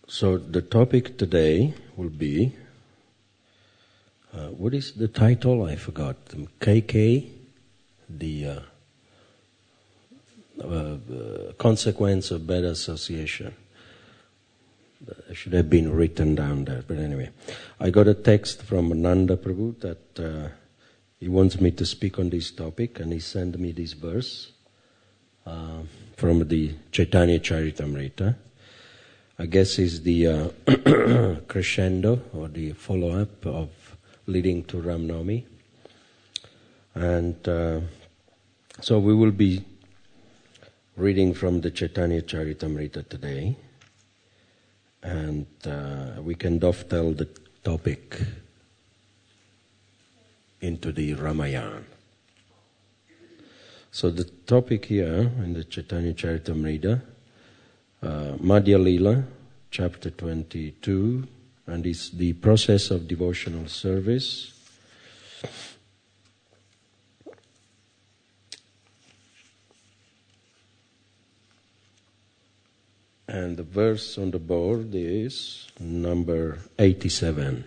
So the topic today will be, what is the title? I forgot. KK, the consequence of bad association. It should have been written down there, but anyway. I got a text from Nanda Prabhu that he wants me to speak on this topic, and he sent me this verse from the Chaitanya Charitamrita. I guess is the crescendo or the follow-up of leading to Ram Navami. And so we will be reading from the Chaitanya Charitamrita today. And we can dovetail the topic into the Ramayana. So the topic here in the Chaitanya Charitamrita, Madhya Lila, chapter 22, and it's the process of devotional service. And the verse on the board is number 87.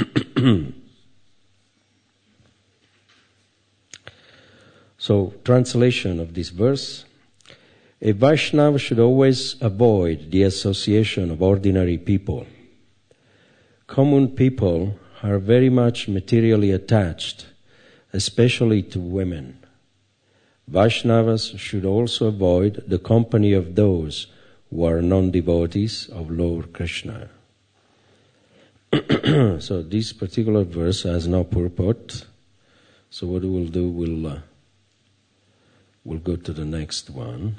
So, translation of this verse. A Vaishnava should always avoid the association of ordinary people. Common people are very much materially attached, especially to women. Vaishnavas should also avoid the company of those who are non-devotees of Lord Krishna. So this particular verse has no purport. So what we'll do, we'll go to the next one.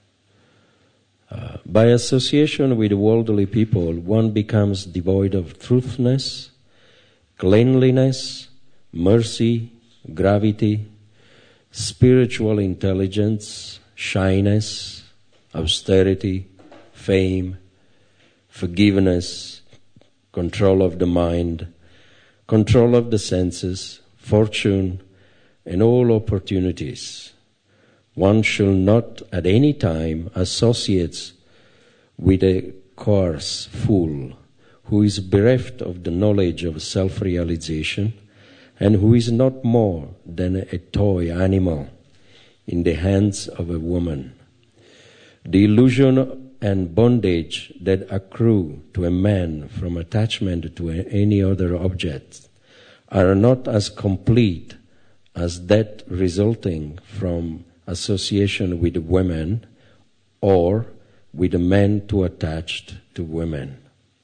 By association with worldly people, one becomes devoid of truthness, cleanliness, mercy, gravity, spiritual intelligence, shyness, austerity, fame, forgiveness, control of the mind, control of the senses, fortune, and all opportunities. One shall not at any time associate with a coarse fool who is bereft of the knowledge of self-realization and who is not more than a toy animal in the hands of a woman. The illusion and bondage that accrue to a man from attachment to any other object are not as complete as that resulting from association with women or with men too attached to women.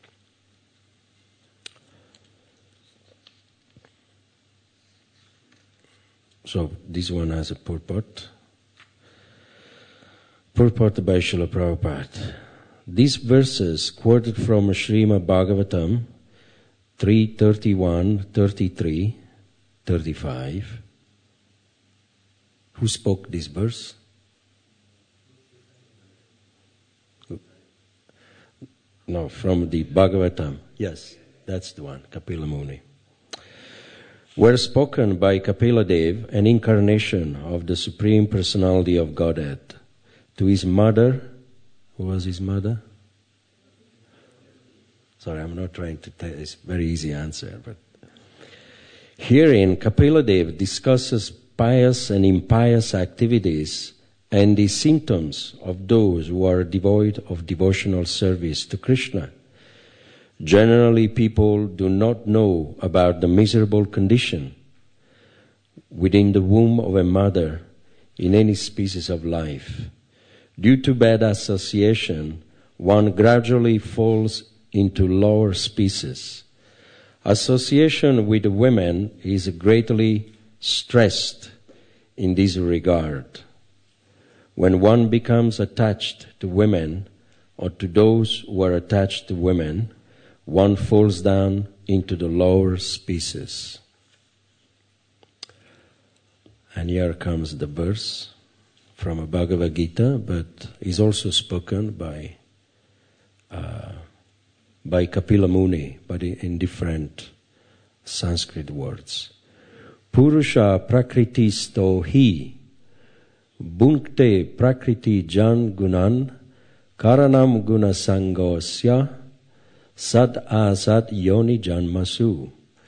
So this one has a purport. Purport by Srila Prabhupada. These verses quoted from Srimad Bhagavatam 3:31, 33, 35. Who spoke this verse? No, from the Bhagavatam. Yes, that's the one, Kapila Muni. Were spoken by Kapila Dev, an incarnation of the Supreme Personality of Godhead, to his mother. Who was his mother? Sorry, I'm not trying to tell. It's a very easy answer, but herein Kapila Dev discusses pious and impious activities and the symptoms of those who are devoid of devotional service to Krishna. Generally, people do not know about the miserable condition within the womb of a mother in any species of life. Due to bad association, one gradually falls into lower species. Association with women is greatly stressed in this regard. When one becomes attached to women or to those who are attached to women, one falls down into the lower species. And here comes the verse from a Bhagavad Gita, but is also spoken by Kapila Muni, but in different Sanskrit words. Purusha prakritisto hi Bhunkte prakriti jan gunan karanam guna sangosya Sad asat yoni janmasu.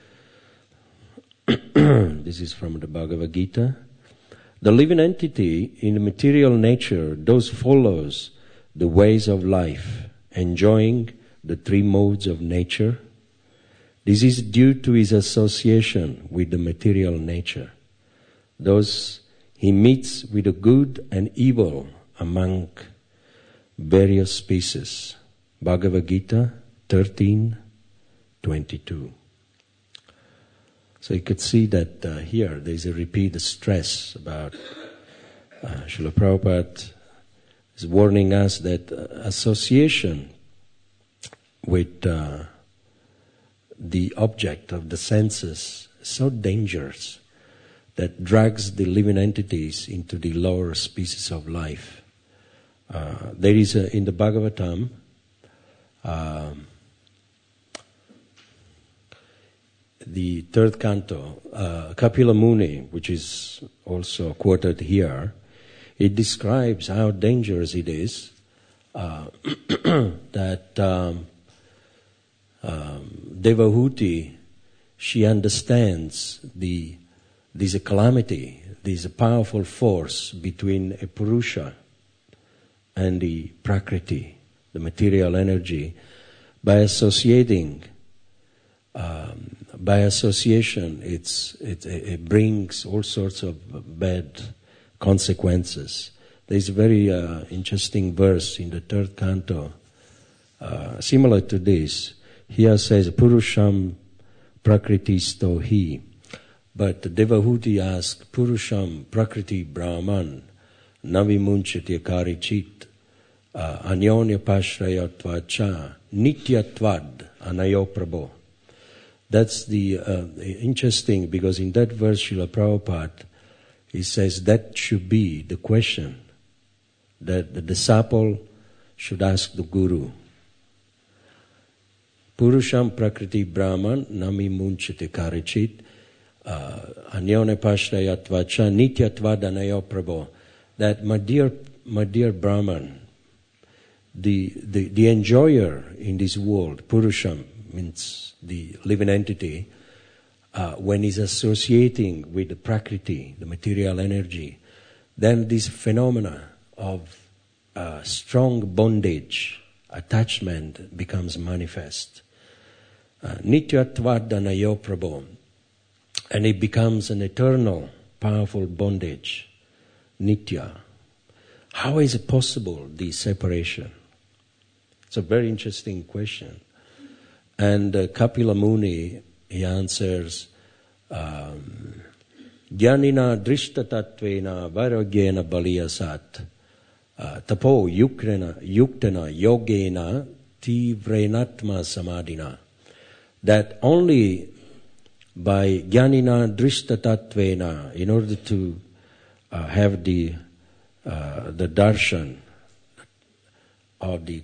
This is from the Bhagavad Gita. The living entity in the material nature thus follows the ways of life, enjoying the three modes of nature. This is due to his association with the material nature. Thus, he meets with the good and evil among various species. Bhagavad Gita 13:22. So you could see that here there is a repeated stress about Srila Prabhupada is warning us that association with the object of the senses is so dangerous that drags the living entities into the lower species of life. There is in the Bhagavatam the third canto, Kapila Muni, which is also quoted here, it describes how dangerous it is that Devahuti, she understands there's a calamity, there's a powerful force between a Purusha and the Prakriti, the material energy. By association, it brings all sorts of bad consequences. There's a very interesting verse in the third canto, similar to this. Here says, Purusham Prakritisto hi. But Devahuti asks, Purusham Prakriti Brahman Navimunchati Karichit Anyonya Pashrayatva Cha Nityatvad Anayo Prabho. That's the interesting, because in that verse, Srila Prabhupada, he says that should be the question that the disciple should ask the Guru. Purusham Prakriti Brahman Nami Munchite Karichit Anyone Pashrayatva Cha Nityatvad Anayo Prabho. That my dear Brahman, the enjoyer in this world, Purusham means the living entity, when he's associating with the Prakriti, the material energy, then this phenomena of strong bondage, attachment becomes manifest. Nityatvad-anayo prabho. And it becomes an eternal, powerful bondage. Nitya. How is it possible, this separation? It's a very interesting question. And Kapila Muni, he answers, Jnanina drishtatattvena vairagyena baliyasat tapo yuktena yogena tivrenatma samadhina. That only by jnanina drishtatattvena, in order to have the darshan or the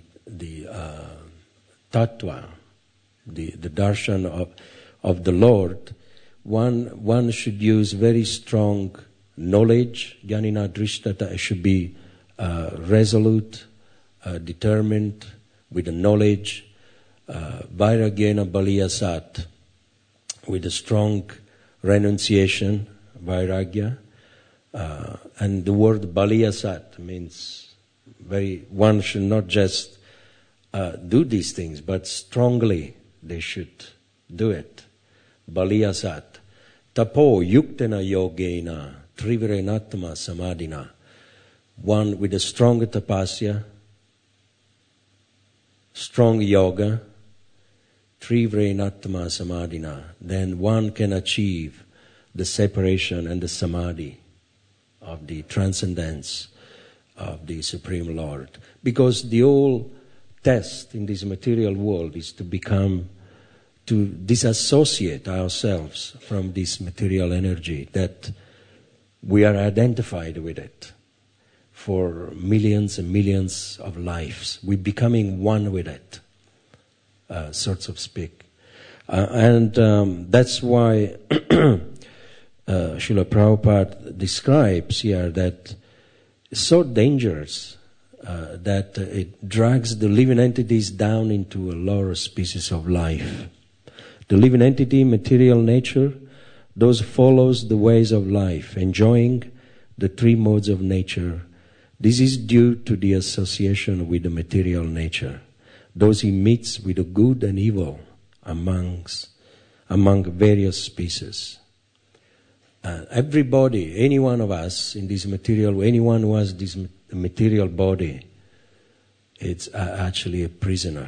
tattva, the darshan of the Lord, one should use very strong knowledge. Jnanina drishtata should be resolute, determined with the knowledge. Vairagyena baliyasat, with a strong renunciation, vairagya. And the word baliyasat means one should not just do these things, but strongly they should do it. Baliyasat. Tapo yuktena yogena trivirenatma samadhina. One with a strong tapasya, strong yoga, trivirenatma samadhina. Then one can achieve the separation and the samadhi of the transcendence of the Supreme Lord. Because the whole test in this material world is to disassociate ourselves from this material energy, that we are identified with it for millions and millions of lives. We're becoming one with it, sorts of speak. And that's why Srila Prabhupada describes here that it's so dangerous that it drags the living entities down into a lower species of life. The living entity, material nature, those follows the ways of life, enjoying the three modes of nature. This is due to the association with the material nature. Those he meets with the good and evil among various species. Everybody, any one of us in this material, anyone who has this material body, it's actually a prisoner.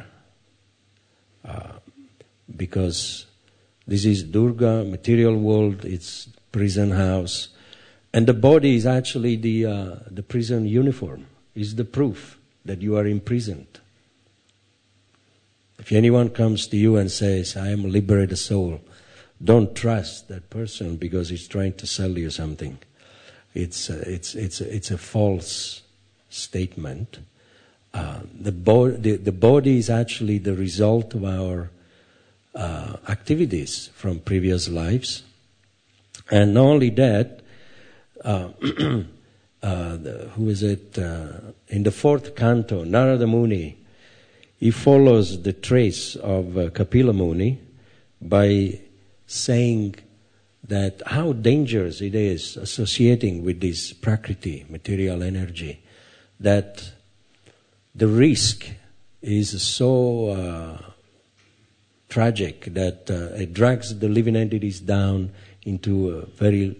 Because this is Durga, material world, it's prison house. And the body is actually the prison uniform, is the proof that you are imprisoned. If anyone comes to you and says, I am a liberated soul, don't trust that person because he's trying to sell you something. It's a false statement. The body is actually the result of our activities from previous lives. And not only that, who is it? In the fourth canto, Narada Muni, he follows the trace of Kapila Muni by saying that how dangerous it is associating with this Prakriti, material energy, that the risk is so tragic that it drags the living entities down into a very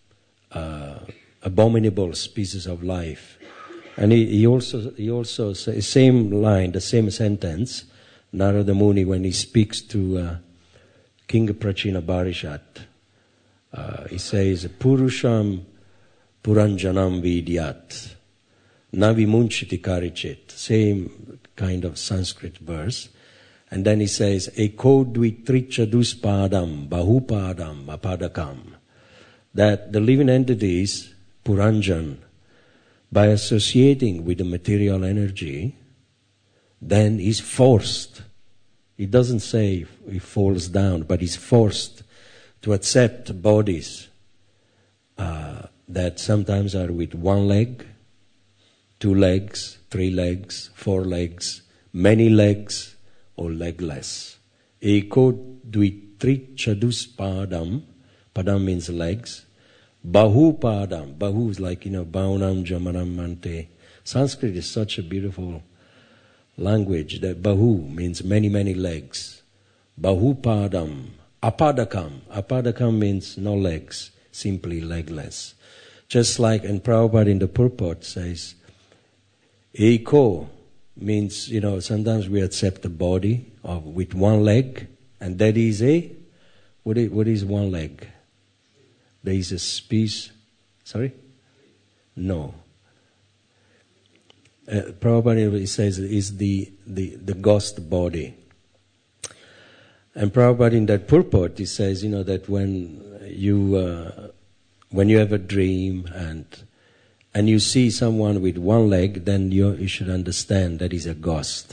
abominable species of life. And he also says, same line, the same sentence, Narada Muni, when he speaks to King Prachina Barishat, he says, Purusham Puranjanam Vidyat, Navimunchiti Karichit, same kind of Sanskrit verse. And then he says, Eko Dvitricha Duspadam, Bahupadam, Apadakam, that the living entities, Puranjan, by associating with the material energy, then is forced. It doesn't say he falls down, but he's forced to accept bodies that sometimes are with one leg, 2 legs, 3 legs, 4 legs, many legs, or legless. Eko dvitrichadus padam, padam means legs. Bahu padam, bahu is like, baunam jamanam mante. Sanskrit is such a beautiful language that bahu means many, many legs. Bahu padam, apadakam. Apadakam means no legs, simply legless. Just like, and Prabhupada in the purport says, Eko means, sometimes we accept the body with one leg, and that is what is one leg? There is a species, sorry? No. Prabhupada says is the ghost body. And Prabhupada in that purport, he says, that when you have a dream and you see someone with one leg, then you should understand that is a ghost.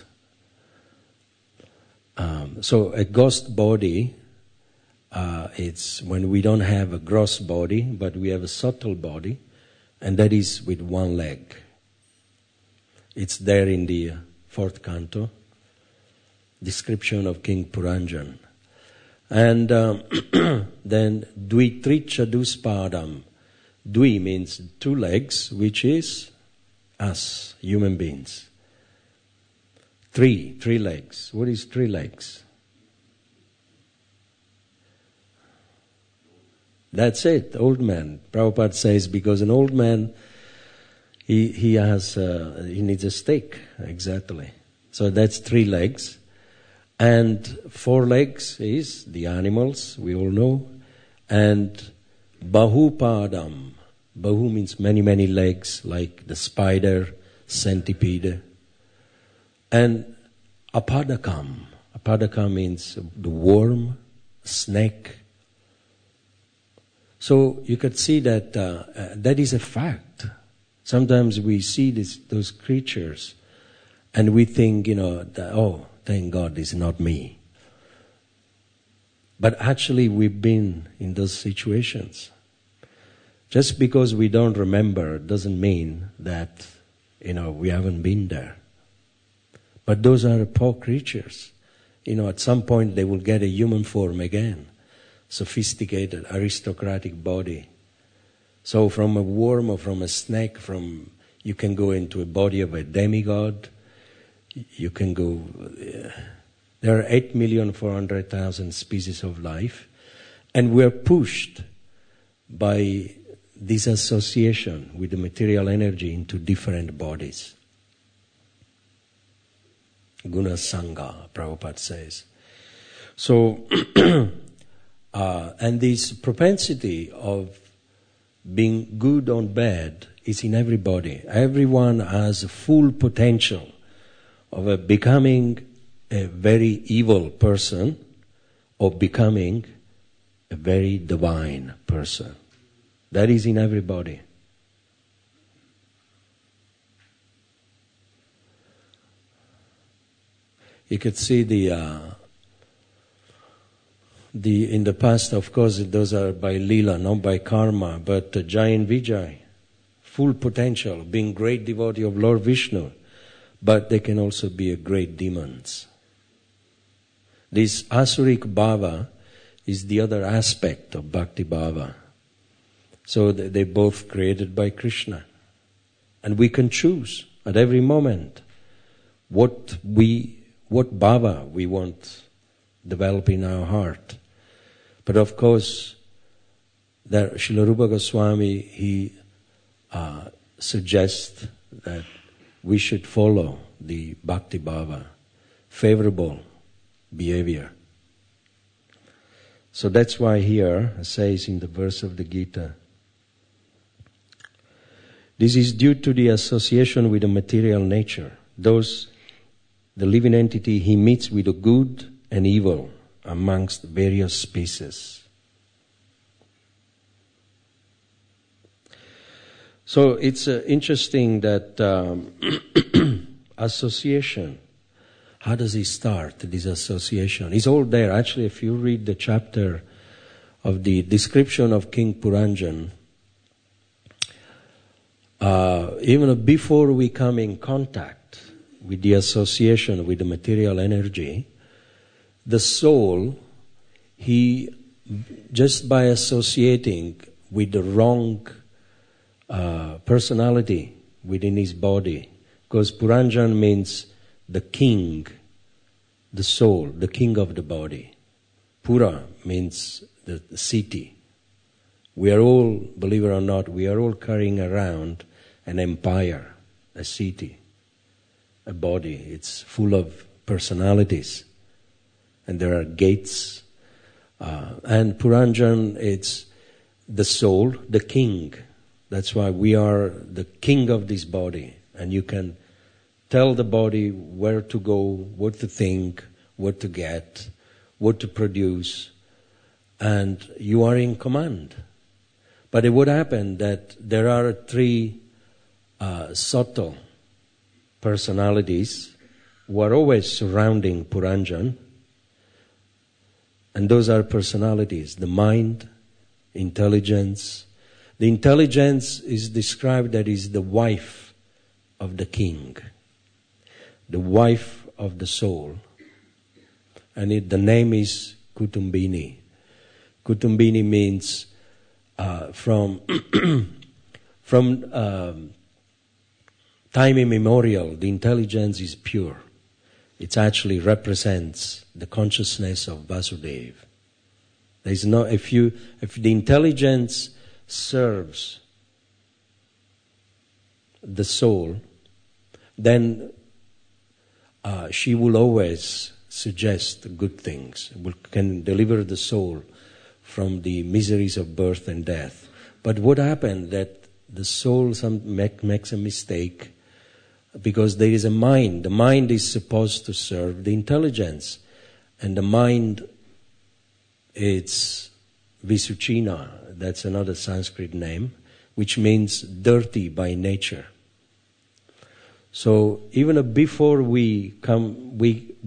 So a ghost body, it's when we don't have a gross body, but we have a subtle body, and that is with one leg. It's there in the 4th canto, description of King Puranjan. And then Dvitricha Duspadam. Dvi means 2 legs, which is us, human beings. 3 legs. What is 3 legs? That's it, old man. Prabhupada says because an old man, he needs a stake, exactly. So that's 3 legs. And 4 legs is the animals, we all know. And Bahupadam. Bahu means many, many legs, like the spider, centipede. And Apadakam. Apadakam means the worm, snake. So you could see that that is a fact. Sometimes we see those creatures and we think, that, thank God it's not me. But actually we've been in those situations. Just because we don't remember doesn't mean that We haven't been there. But those are poor creatures. At some point they will get a human form again. Sophisticated, aristocratic body. So from a worm or from a snake, you can go into a body of a demigod. You can go... there are 8,400,000 species of life. And we're pushed by this association with the material energy into different bodies. Guna Sangha, Prabhupada says. So, and this propensity of being good or bad is in everybody. Everyone has a full potential of becoming a very evil person or becoming a very divine person. That is in everybody. You could see in the past, of course, those are by Leela, not by karma, but Jai and Vijay, full potential, being great devotee of Lord Vishnu, but they can also be great demons. This Asurik Bhava is the other aspect of Bhakti Bhava. So they're both created by Krishna. And we can choose at every moment what bhava we want develop in our heart. But of course, Srila Rupa Goswami, he suggests that we should follow the Bhakti Bhava, favorable behavior. So that's why here it says in the verse of the Gita, this is due to the association with the material nature. The living entity, he meets with the good and evil amongst various species. So it's interesting that association, how does it start, this association? It's all there. Actually, if you read the chapter of the description of King Puranjan, even before we come in contact with the association with the material energy, the soul, he, just by associating with the wrong personality within his body, because Puranjan means the king, the soul, the king of the body. Pura means the city. We are all, believe it or not, we are all carrying around an empire, a city, a body. It's full of personalities. And there are gates. And Puranjan, it's the soul, the king. That's why we are the king of this body. And you can tell the body where to go, what to think, what to get, what to produce. And you are in command. But it would happen that there are three subtle personalities who are always surrounding Puranjan. And those are personalities, the mind, intelligence. The intelligence is described that is the wife of the king, the wife of the soul. And the name is Kutumbini. Kutumbini means from time immemorial, the intelligence is pure. It actually represents the consciousness of Vasudeva. There is no, if the intelligence serves the soul, then she will always suggest good things, can deliver the soul from the miseries of birth and death. But what happened that the soul makes a mistake because there is a mind. The mind is supposed to serve the intelligence. And the mind, it's Visuchina, that's another Sanskrit name, which means dirty by nature. So even before we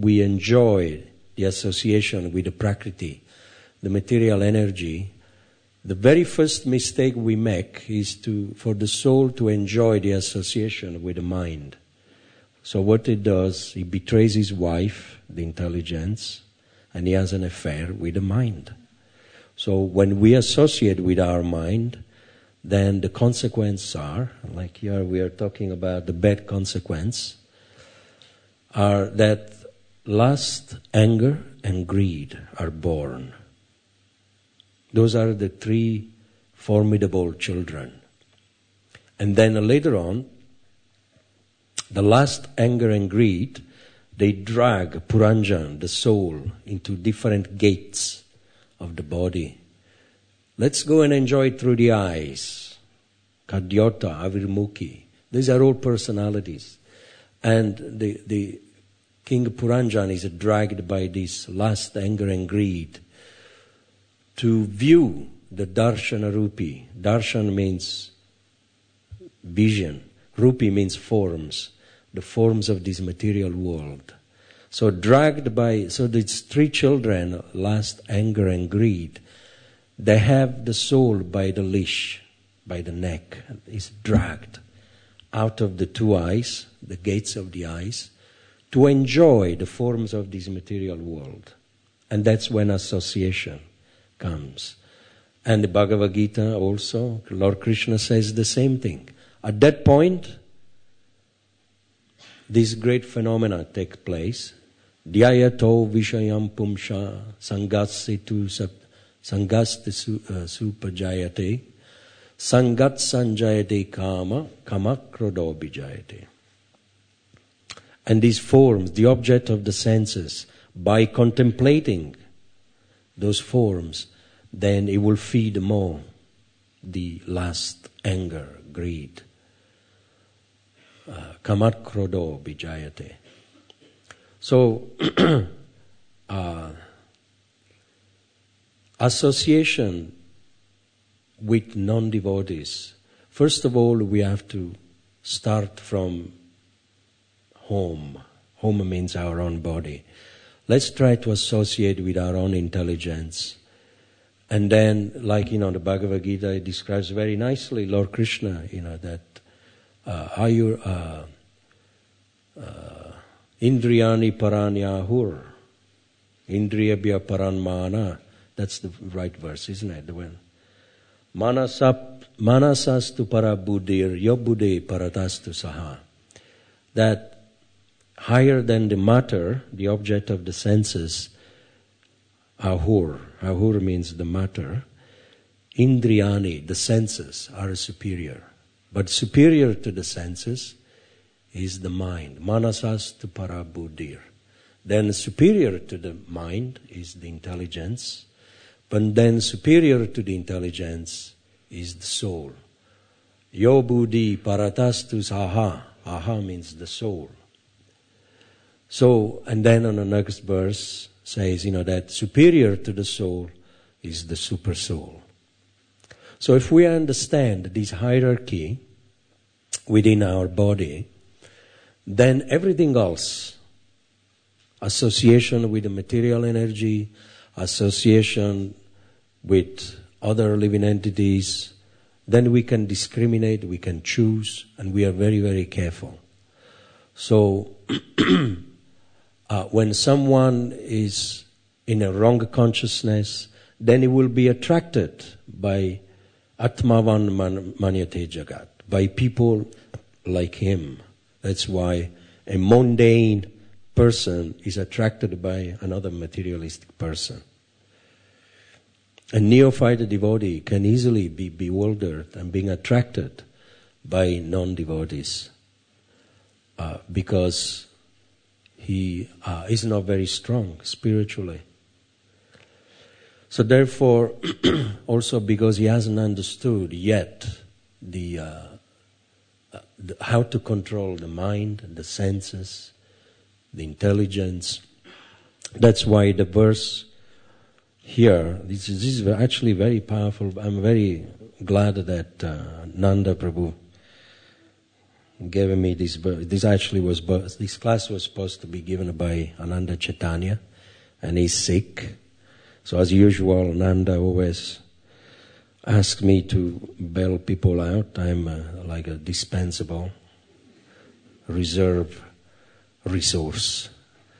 enjoy the association with the Prakriti, the material energy, The very first mistake we make is for the soul to enjoy the association with the mind. So what it does, he betrays his wife, the intelligence, and he has an affair with the mind. So when we associate with our mind, then the consequences are, like here we are talking about the bad consequence, are that lust, anger, and greed are born. Those are the three formidable children. And then later on, the lust, anger, and greed, they drag Puranjan, the soul, into different gates of the body. Let's go and enjoy it through the eyes. Kadyota, Avirmukhi. These are all personalities. And the King Puranjan is dragged by this lust, anger, and greed to view the Darshana Rupi. Darshan means vision. Rupi means forms. The forms of this material world. So these three children, lust, anger, and greed, they have the soul by the leash, by the neck. It's dragged out of the two eyes, the gates of the eyes, to enjoy the forms of this material world. And that's when association comes. And the Bhagavad Gita also, Lord Krishna says the same thing. At that point, this great phenomena take place. Dhyayato vishayam pumsha sangastitu supajayate sangat sanjayate kama kamakrodo bijayate. And these forms, the object of the senses, by contemplating those forms, then it will feed more the lust, anger, greed. Kamat krodo bijayate. So, association with non-devotees. First of all, we have to start from home. Home means our own body. Let's try to associate with our own intelligence. And then, like, the Bhagavad Gita, it describes very nicely, Lord Krishna, that Indriyani paranyahur, Indriyabhya paranmana. That's the right verse, isn't it? The one. Manasastu para buddhir, yobuddhe paratastu saha. That higher than the matter, the object of the senses, ahur. Ahur means the matter. Indriyani, the senses, are superior. But superior to the senses is the mind. Manasastu para buddhir. Then superior to the mind is the intelligence. But then superior to the intelligence is the soul. Yo buddhi paratastu saha. Aha means the soul. So, and then on the next verse says, that superior to the soul is the super soul. So if we understand this hierarchy within our body, then everything else, association with the material energy, association with other living entities, then we can discriminate, we can choose, and we are very, very careful. So, when someone is in a wrong consciousness, then he will be attracted by Atmavan Manyate Jagat, by people like him. That's why a mundane person is attracted by another materialistic person. A neophyte devotee can easily be bewildered and being attracted by non-devotees because he is not very strong spiritually. So therefore, also because he hasn't understood yet how to control the mind, the senses, the intelligence. That's why the verse here, this is actually very powerful. I'm very glad that Nanda Prabhu gave me this. This class was supposed to be given by Ananda Chaitanya, and he's sick. So as usual, Nanda always ask me to bail people out. I'm like a dispensable reserve resource.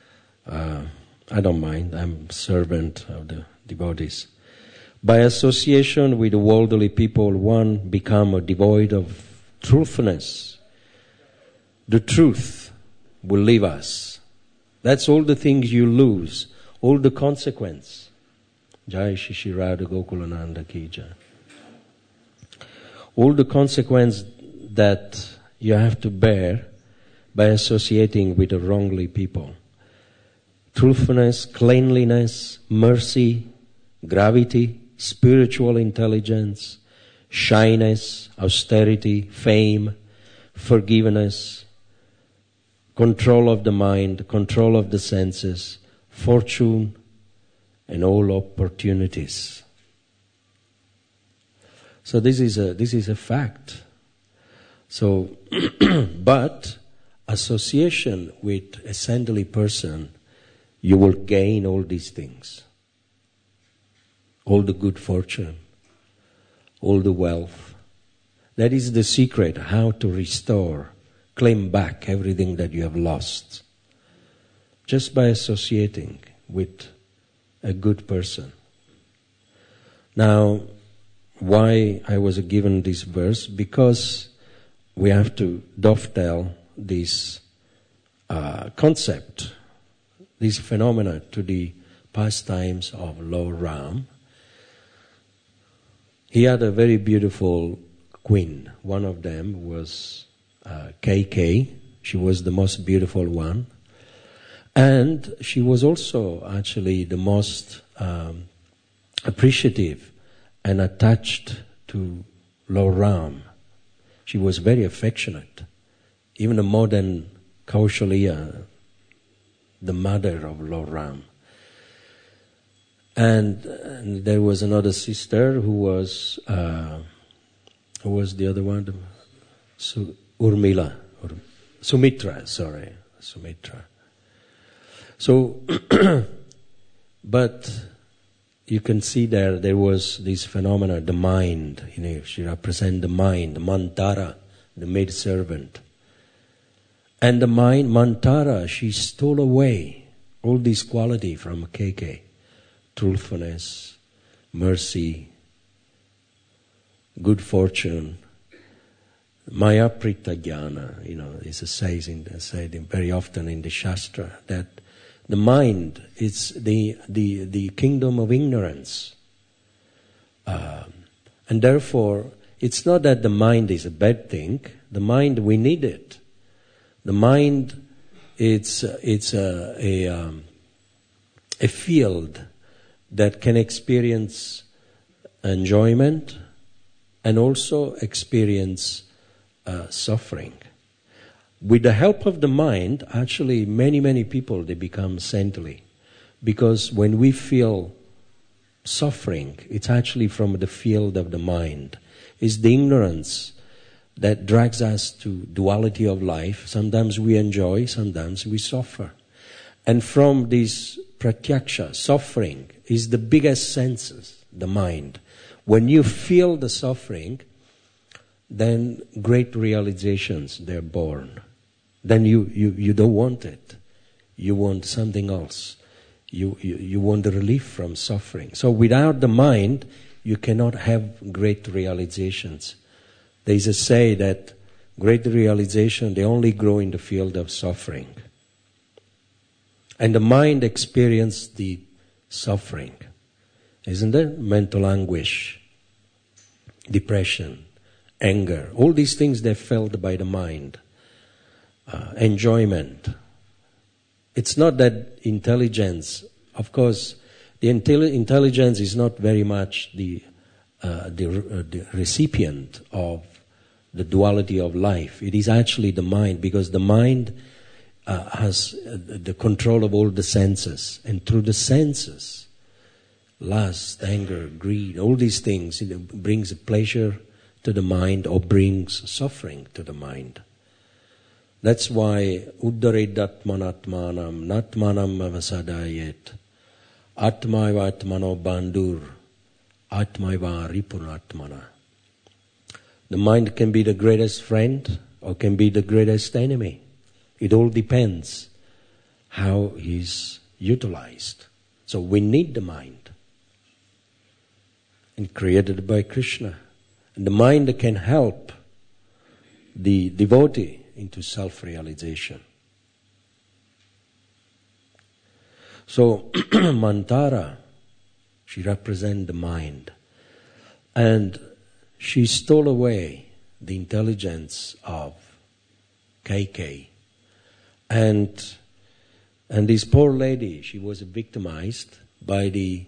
I don't mind. I'm servant of the devotees. By association with worldly people, one become devoid of truthfulness. The truth will leave us. That's all the things you lose, all the consequence. Jai Shri Radha Gokulananda Ki Jai. All the consequence that you have to bear by associating with the wrongly people. Truthfulness, cleanliness, mercy, gravity, spiritual intelligence, shyness, austerity, fame, forgiveness, control of the mind, control of the senses, fortune, and all opportunities. So this is a fact. So, but association with a saintly person, you will gain all these things. All the good fortune, all the wealth. That is the secret, how to restore, claim back everything that you have lost. Just by associating with a good person. Now, why I was given this verse? Because we have to dovetail this concept, this phenomena to the pastimes of Lord Ram. He had a very beautiful queen. One of them was KK. She was the most beautiful one. And she was also actually the most appreciative and attached to Lord Ram. She was very affectionate. Even the modern Kaushalya, the mother of Lord Ram. And there was another sister who was the other one? Urmila. Sumitra. So, but you can see there was this phenomena, the mind. She represents the mind, Mantara, the maidservant. And the mind, Mantara, she stole away all this quality from KK. Truthfulness, mercy, good fortune, Maya Prita Jnana, it's said very often in the Shastra that the mind is the kingdom of ignorance. And therefore, it's not that the mind is a bad thing. The mind, we need it. The mind, it's a field that can experience enjoyment and also experience suffering. With the help of the mind, actually many people, they become saintly. Because when we feel suffering, it's actually from the field of the mind. It's the ignorance that drags us to duality of life. Sometimes we enjoy, sometimes we suffer. And from this pratyaksha, suffering, is the biggest senses, the mind. When you feel the suffering, then great realizations, they're born. Then you don't want it. You want something else. You want the relief from suffering. So without the mind, you cannot have great realizations. There is a say that great realization, they only grow in the field of suffering. And the mind experiences the suffering. Isn't there? Mental anguish, depression, anger. All these things, they're felt by the mind. Enjoyment. It's not that intelligence, of course, the intelligence is not very much the recipient of the duality of life. It is actually the mind, because the mind has the control of all the senses. And through the senses, lust, anger, greed, all these things, it brings pleasure to the mind or brings suffering to the mind. That's why Uddaredatmanatmanam Natmanam Avasadayet Atmaivatmano Bandur Atmaiva Ripunatmana. The mind can be the greatest friend or can be the greatest enemy. It all depends how it's utilized. So we need the mind. And created by Krishna. And the mind can help the devotee into self-realization. So Mantara, she represents the mind. And she stole away the intelligence of Kaikeyi. And this poor lady, she was victimized by the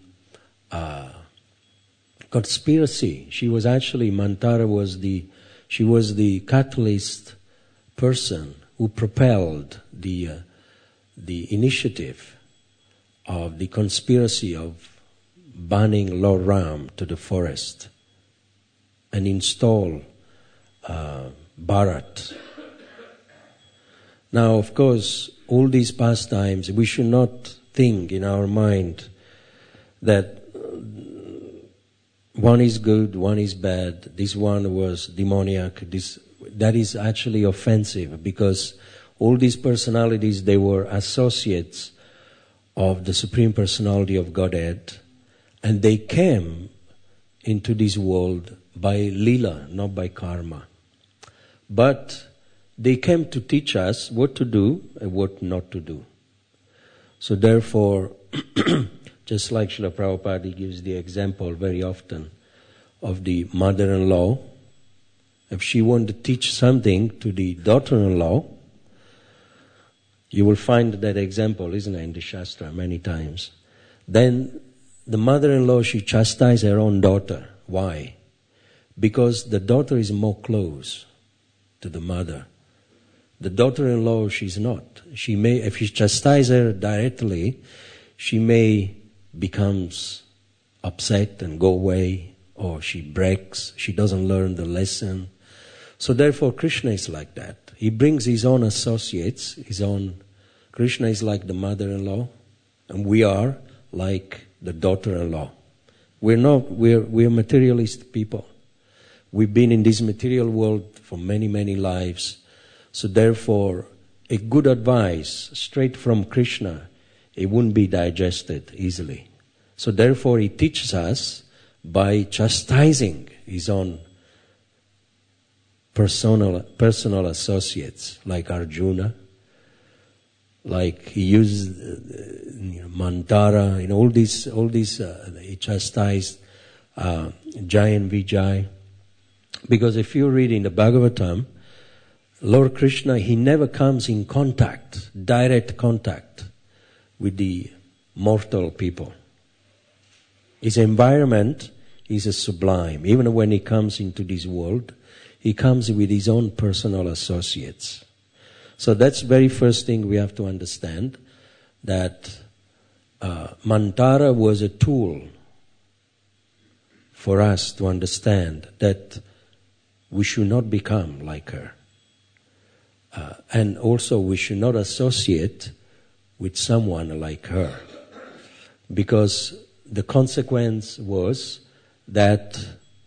conspiracy. She was actually, Mantara was she was the catalyst person who propelled the initiative of the conspiracy of banning Lord Ram to the forest and install Bharat. Now, of course, all these pastimes, we should not think in our mind that one is good, one is bad, this one was demoniac, that is actually offensive, because all these personalities, they were associates of the Supreme Personality of Godhead, and they came into this world by lila, not by karma. But they came to teach us what to do and what not to do. So therefore, just like Srila Prabhupada gives the example very often of the mother-in-law, if she wanted to teach something to the daughter-in-law, you will find that example, isn't it, in the Shastra many times. Then the mother-in-law, she chastises her own daughter. Why? Because the daughter is more close to the mother. The daughter-in-law, she's not. She may, if you chastise her directly, she may becomes upset and go away, or she breaks, she doesn't learn the lesson. So therefore Krishna is like that. He brings his own associates, Krishna is like the mother-in-law, and we are like the daughter-in-law. We're materialist people. We've been in this material world for many, many lives. So therefore, a good advice straight from Krishna, it wouldn't be digested easily. So therefore, he teaches us by chastising his own personal associates, like Arjuna, like he used Mantara, all these he chastised Jai and Vijay. Because if you read in the Bhagavatam, Lord Krishna, he never comes in direct contact with the mortal people. His environment is a sublime. Even when he comes into this world, he comes with his own personal associates. So that's the very first thing we have to understand, that Mantara was a tool for us to understand that we should not become like her. And also we should not associate with someone like her. Because the consequence was that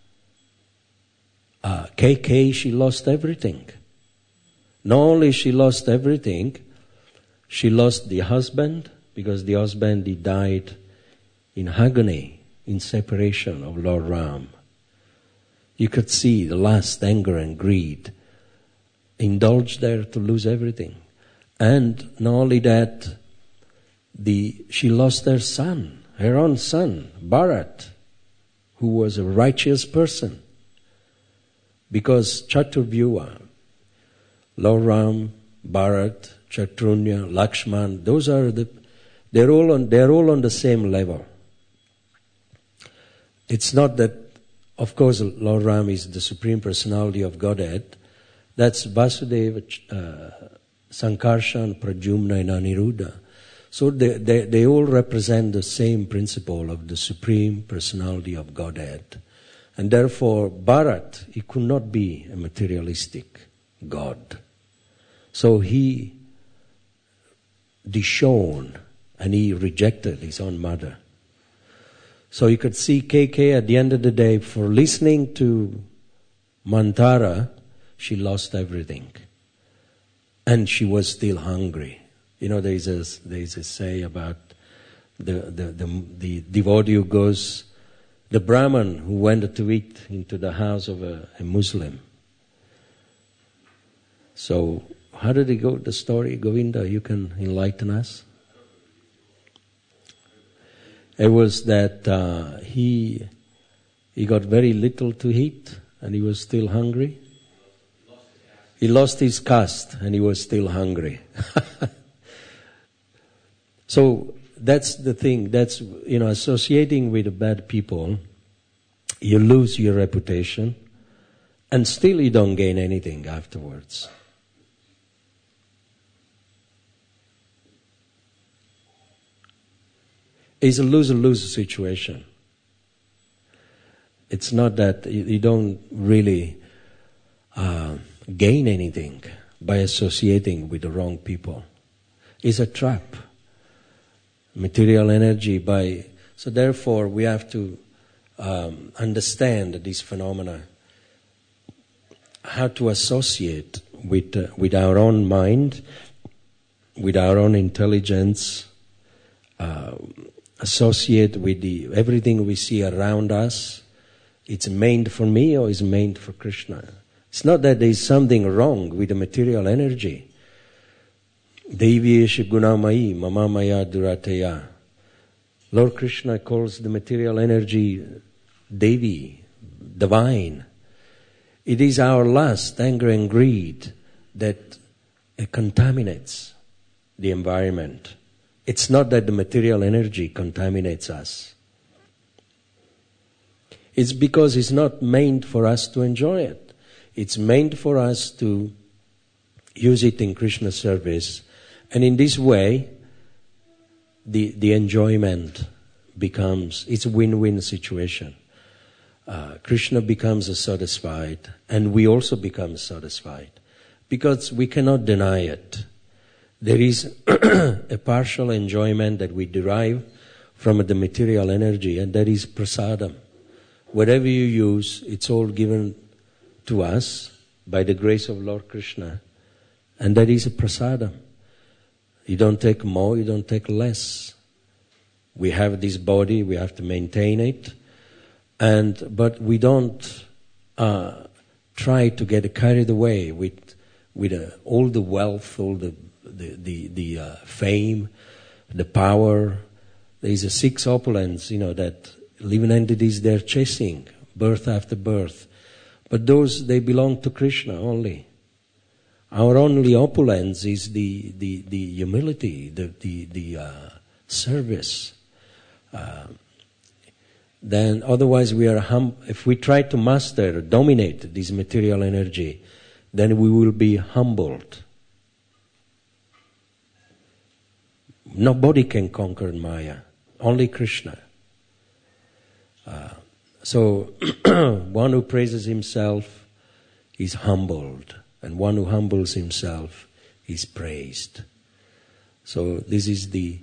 Kaikeyi, she lost everything. Not only she lost everything, she lost the husband, because the husband, he died in agony, in separation of Lord Ram. You could see the last anger and greed indulged there to lose everything. And not only that, she lost her son, her own son, Bharat, who was a righteous person. Because Chaturvyuha, Lord Ram, Bharat, Shatrughna, Lakshman, they're all on the same level. It's not that, of course, Lord Ram is the Supreme Personality of Godhead. That's Vasudeva, Sankarshan, Pradyumna, and Aniruddha. So they all represent the same principle of the Supreme Personality of Godhead. And therefore, Bharat, he could not be a materialistic God. So he disowned and he rejected his own mother. So you could see KK at the end of the day, for listening to Manthara, she lost everything. And she was still hungry. You know, there is a say about the devotee who goes, the Brahman who went to eat into the house of a Muslim. So, how did it go, the story, Govinda? You can enlighten us? It was that he got very little to eat and he was still hungry. He lost his caste and he was still hungry. So that's the thing. That's, associating with the bad people, you lose your reputation and still you don't gain anything afterwards. It's a lose-lose situation. It's not that you don't really gain anything by associating with the wrong people. It's a trap. Material energy so therefore we have to understand this phenomena, how to associate with our own mind, with our own intelligence, associate with everything we see around us. It's meant for me or is meant for Krishna. It's not that there is something wrong with the material energy. Deviyesh gunamayi mamamaya durateya. Lord Krishna calls the material energy Devi, divine. It is our lust, anger and greed that contaminates the environment. It's not that the material energy contaminates us. It's because it's not meant for us to enjoy it. It's meant for us to use it in Krishna's service. And in this way, the enjoyment it's a win-win situation. Krishna becomes satisfied, and we also become satisfied. Because we cannot deny it. There is a partial enjoyment that we derive from the material energy, and that is prasadam. Whatever you use, it's all given to us by the grace of Lord Krishna. And that is a prasadam. You don't take more, you don't take less. We have this body, we have to maintain it. But we don't try to get carried away with all the wealth, all the fame, the power. There is 6 opulence, that living entities they're chasing, birth after birth. But those, they belong to Krishna only. Our only opulence is the humility, the service. Then otherwise we are if we try to master, dominate this material energy, then we will be humbled. Nobody can conquer Maya, only Krishna. So one who praises himself is humbled, and one who humbles himself is praised. So this is the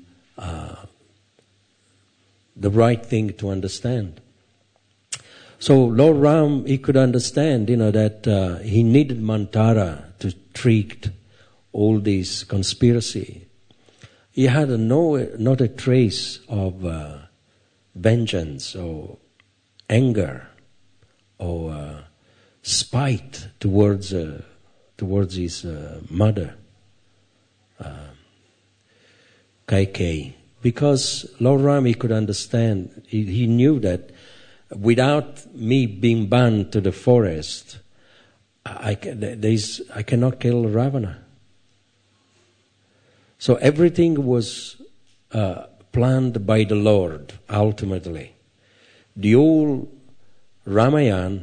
right thing to understand. So Lord Ram, he could understand, that he needed Manthara to treat all this conspiracy. He had not a trace of vengeance or anger or spite towards his mother, Kaikeyi. Because Lord Ram, he could understand, he knew that without me being banned to the forest, I cannot kill Ravana. So everything was planned by the Lord, ultimately. The whole Ramayana,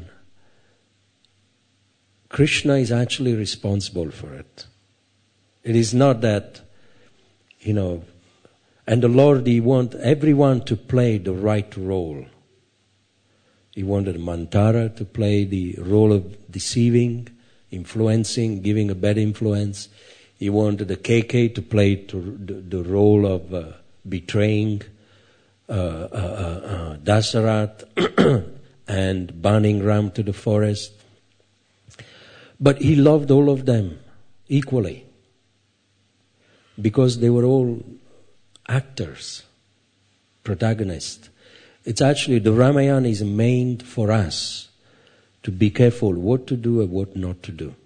Krishna is actually responsible for it. It is not that, and the Lord, he wanted everyone to play the right role. He wanted Manthara to play the role of deceiving, influencing, giving a bad influence. He wanted the KK to play the role of betraying, Dasarat and burning Ram to the forest. But he loved all of them equally because they were all actors, protagonists. It's actually, the Ramayana is made for us to be careful what to do and what not to do.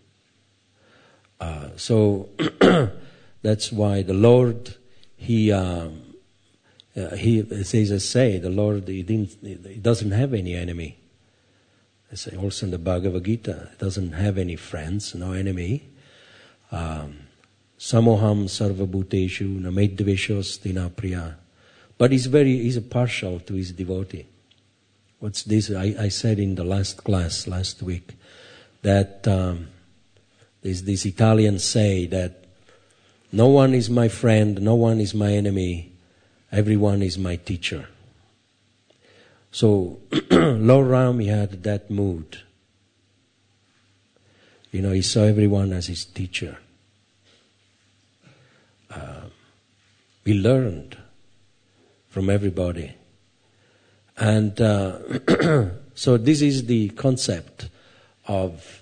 So that's why the Lord, he says, the Lord, he doesn't have any enemy. I say also in the Bhagavad Gita, he doesn't have any friends, no enemy. Samoham sarvabhuteshu namedveshosthi na priya. But he's partial to his devotee. What's this? I said in the last class, last week, that there's this Italian say that no one is my friend, no one is my enemy, everyone is my teacher. So Lord Ram, he had that mood. He saw everyone as his teacher. He learned from everybody. And so this is the concept of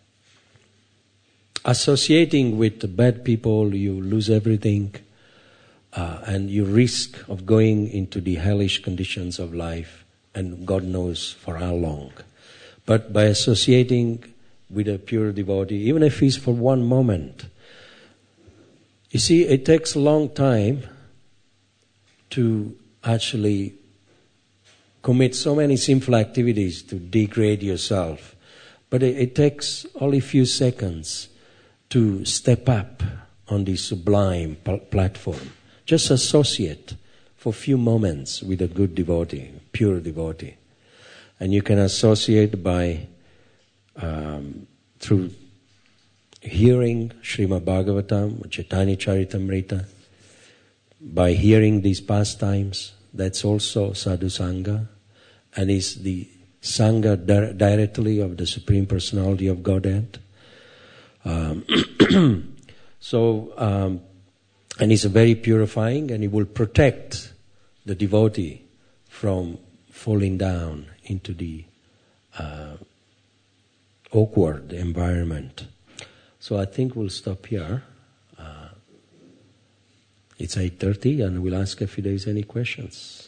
associating with bad people. You lose everything, and you risk of going into the hellish conditions of life, and God knows for how long. But by associating with a pure devotee, even if it's for one moment, you see, it takes a long time to actually commit so many sinful activities to degrade yourself. But it takes only a few seconds to step up on the sublime platform. Just associate for a few moments with a good devotee, pure devotee. And you can associate by through hearing Srimad Bhagavatam, Chaitanya Charitamrita, by hearing these pastimes. That's also sadhu sangha, and is the sangha directly of the Supreme Personality of Godhead. And it's very purifying, and it will protect the devotee from falling down into the awkward environment. So I think we'll stop here. It's 8:30, and we'll ask if there is any questions.